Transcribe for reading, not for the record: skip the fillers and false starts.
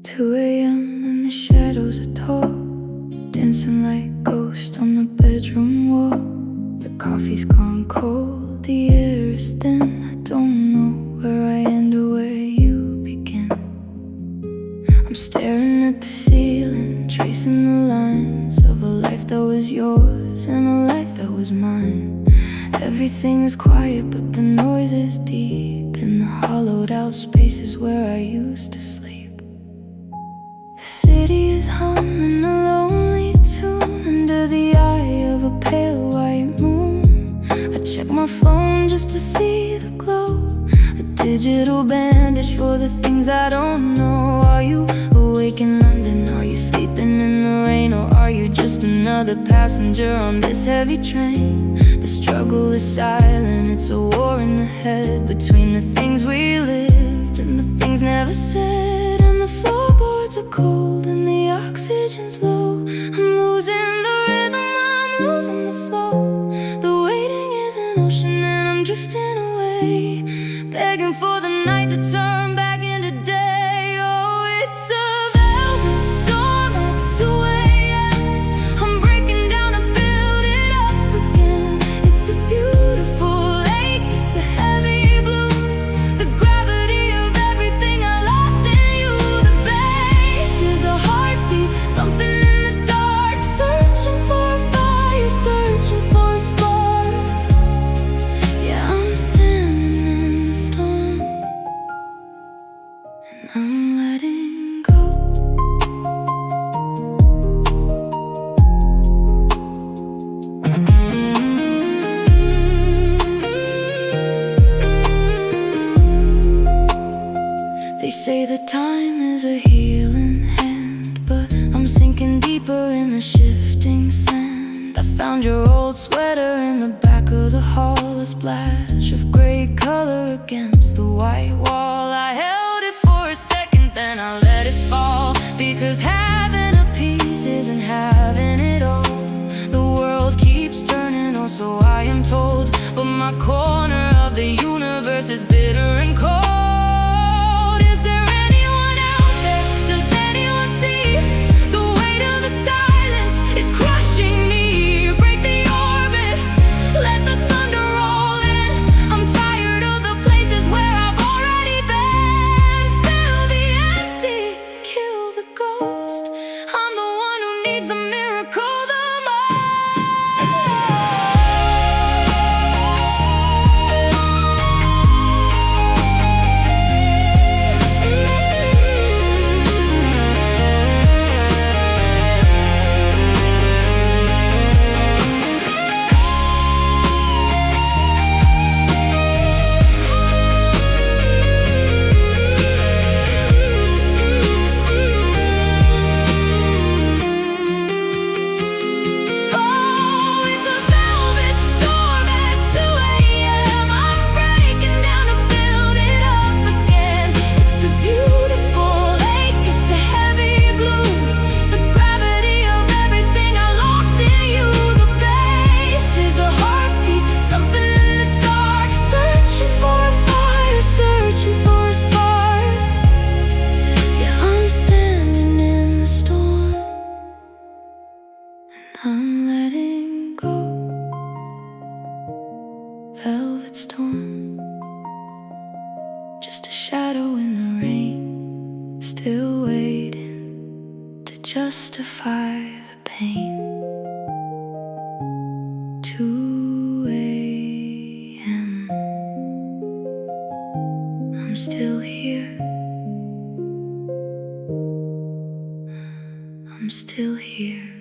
2 a.m. and the shadows are tall, dancing like ghosts on the bedroom wall. The coffee's gone cold, the air is thin. I don't know where I end or where you begin. I'm staring at the ceiling, tracing the lines of a life that was yours and a life that was mine. Everything is quiet, but the noise is deep in the hollowed out spaces where I used to sleep. The city is humming a lonely tune under the eye of a pale white moon. I check my phone just to see the glow, a digital bandage for the things I don't know. Are you awake in London? Are you sleeping in the rain? Or are you just another passenger on this heavy train? The struggle is silent, it's a war in the head between the things we lived and the things never said. And the floorboards are cold and the oxygen's low. I'm losing the rhythm, I'm losing the flow. The waiting is an ocean and I'm drifting away, begging for the night to turn back into day. Oh, it's a velvet storm at 2 a.m. I'm breaking down to build it up again. It's a beautiful lake, it's a heavy blue, the gravity of everything I lost in you. The bass is a heartbeat thumping in the dark, searching for a fire, searching for a spark. Yeah, I'm standing in the storm, and I'm letting go. They say that time is a healing hand, but I'm sinking deeper in the shifting sand. I found your old sweater in the back of the hall, a splash of gray color against the white wall. I held it for a second, then I let it fall, because having a piece isn't having it all. The world keeps turning, or so I am told, but my corner of the universe is bitter and cold. Is there anyone out there? Does anyone see the weight of the silence is crushing me? Break the orbit, let the thunder roll in. I'm tired of the places where I've already been. Fill the empty, kill the ghost. I'm the one who needs the miracle the most. Oh, it's a velvet storm at 2 a.m. I'm breaking down to build it up again. It's a beautiful lake, it's a heavy blue, the gravity of everything I lost in you. The bass is a heartbeat thumping in the dark, searching for a fire, searching for a spark. Yeah, I'm standing in the storm, and I'm letting go. Velvet storm, just a shadow in the rain, still waiting to justify the pain. 2 a.m. I'm still here, I'm still here.